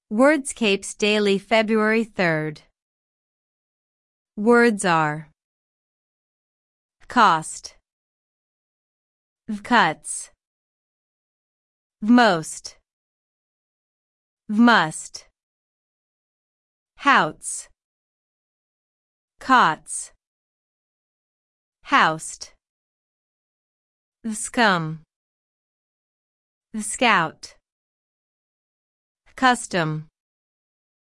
Wordscapes Daily February 3rd. Words are cost, cuts, most, must, houts, cots, housed, scum, scout, custom.